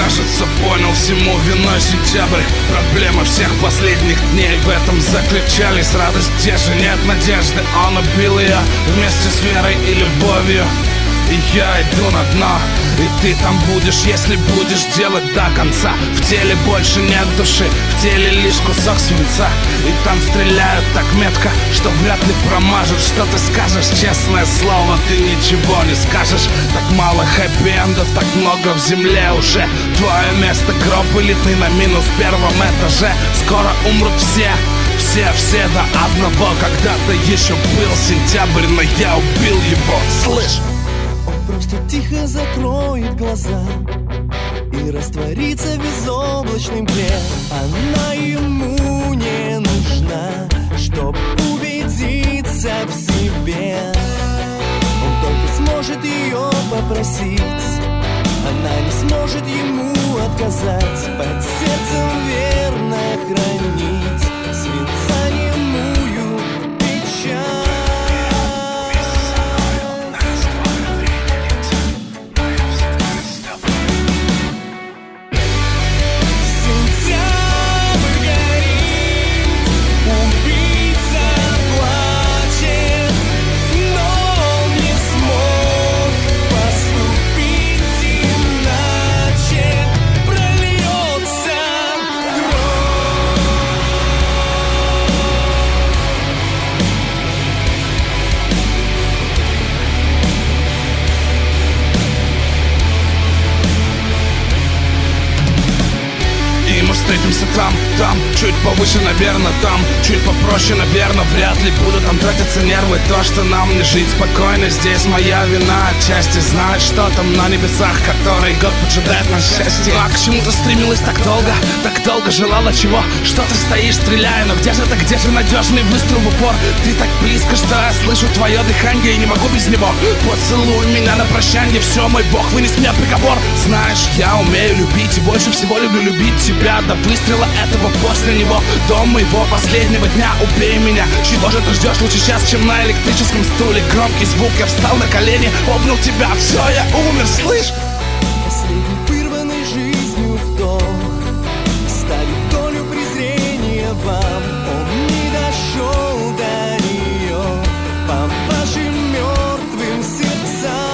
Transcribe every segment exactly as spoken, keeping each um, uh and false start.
кажется, понял, всему виной сентябрь. Проблемы всех последних дней в этом заключались. Радость, где же нет надежды, он убил ее вместе с верой и любовью. И я иду на дно, и ты там будешь, если будешь делать до конца. В теле больше нет души, в теле лишь кусок свинца. И там стреляют так метко, что вряд ли промажут. Что ты скажешь, честное слово, ты ничего не скажешь. Так мало хэппи-эндов, так много в земле уже. Твое место гроб элитный на минус первом этаже. Скоро умрут все, все, все до одного. Когда-то еще был сентябрь, но я убил его, слышь? Просто тихо закроет глаза и растворится в безоблачной мгле. Она ему не нужна, чтоб убедиться в себе. Он только сможет ее попросить, она не сможет ему отказать. Под сердцем верно хранить свинца немую печаль. Встретимся там, там, чуть повыше, наверное, там, чуть попроще, наверное, вряд ли будут там тратиться нервы. То, что нам не жить спокойно, здесь моя вина отчасти. Знать, что там на небесах, который год поджидает на счастье. А к чему ты стремилась так долго, так долго желала чего? Что ты стоишь, стреляя, но где же ты, где же надежный выстрел в упор? Ты так близко, что я слышу твое дыхание и не могу без него. Поцелуй меня на прощанье, все, мой бог, вынес мне приговор. Знаешь, я умею любить и больше всего люблю любить тебя. До выстрела этого после него, до моего последнего дня. Убей меня, чего же ты ждешь лучше сейчас, чем на электрическом стуле? Громкий звук, я встал на колени, обнял тебя, все, я умер, слышь? Последний вырванный жизнью вдох ставит долю презрения вам. Он не дошел до нее по вашим мертвым сердцам.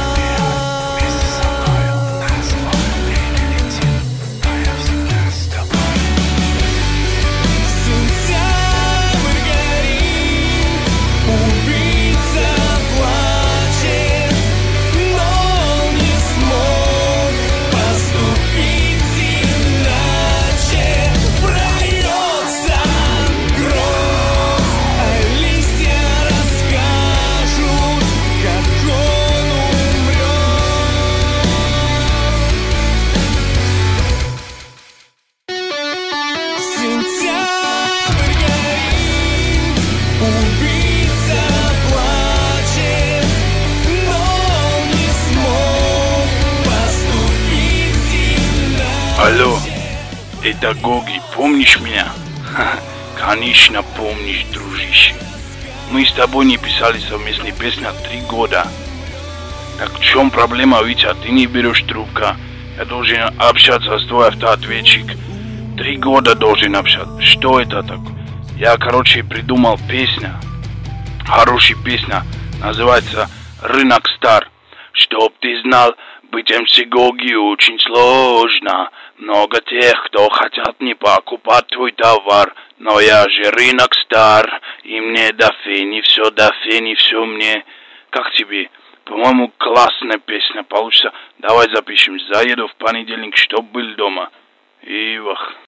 Алло, это Гоги, помнишь меня? Ха, конечно помнишь, дружище. Мы с тобой не писали совместные песни три года. Так в чем проблема, Витя? Ты не берешь трубка. Я должен общаться с твой автоответчик. Три года должен общаться. Что это такое? Я, короче, придумал песню. Хорошая песня. Называется «Рынок стар». Чтоб ты знал, быть эм си Гоги очень сложно. Много тех, кто хотят не покупать твой товар. Но я же рынок стар, и мне до фени все, до фени все мне. Как тебе? По-моему, классная песня получится. Давай запишем. Заеду в понедельник, чтоб был дома. И вах.